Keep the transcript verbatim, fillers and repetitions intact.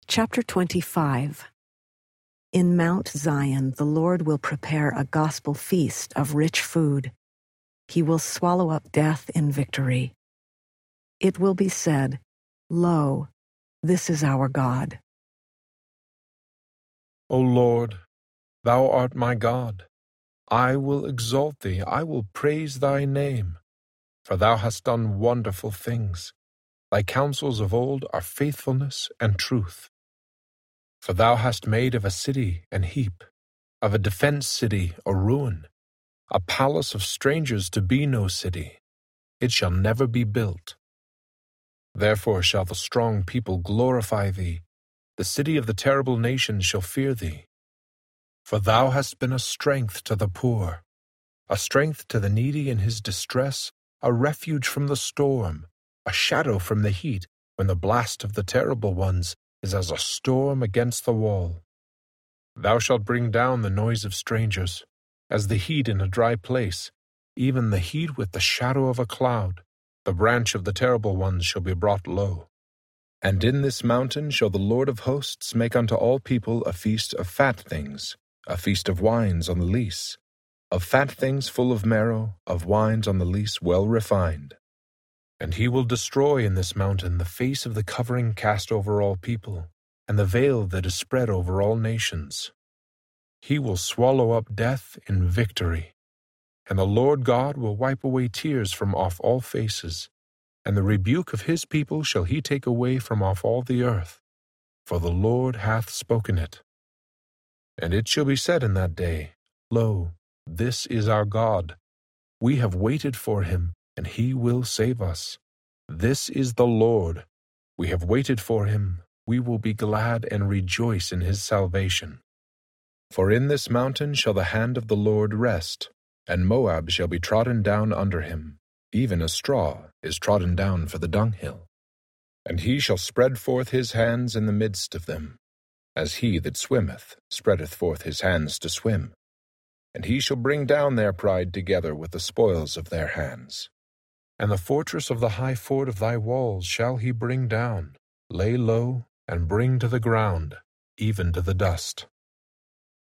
Chapter twenty-five. In Mount Zion the Lord will prepare a gospel feast of rich food. He will swallow up death in victory. It will be said, "Lo, this is our God." O Lord, thou art my God. I will exalt thee, I will praise thy name. For thou hast done wonderful things. Thy counsels of old are faithfulness and truth. For thou hast made of a city an heap, of a defenced city a ruin, a palace of strangers to be no city. It shall never be built. Therefore shall the strong people glorify thee. The city of the terrible nations shall fear thee. For thou hast been a strength to the poor, a strength to the needy in his distress, a refuge from the storm, a shadow from the heat, when the blast of the terrible ones is as a storm against the wall. Thou shalt bring down the noise of strangers, as the heat in a dry place, even the heat with the shadow of a cloud. The branch of the terrible ones shall be brought low. And in this mountain shall the Lord of hosts make unto all people a feast of fat things, a feast of wines on the lees, of fat things full of marrow, of wines on the lees well refined. And he will destroy in this mountain the face of the covering cast over all people, and the veil that is spread over all nations. He will swallow up death in victory. And the Lord God will wipe away tears from off all faces, and the rebuke of his people shall he take away from off all the earth. For the Lord hath spoken it. And it shall be said in that day, Lo, this is our God. We have waited for him, and he will save us. This is the Lord. We have waited for him. We will be glad and rejoice in his salvation. For in this mountain shall the hand of the Lord rest, and Moab shall be trodden down under him, even as straw is trodden down for the dunghill. And he shall spread forth his hands in the midst of them, as he that swimmeth spreadeth forth his hands to swim. And he shall bring down their pride together with the spoils of their hands. And the fortress of the high fort of thy walls shall he bring down, lay low, and bring to the ground, even to the dust.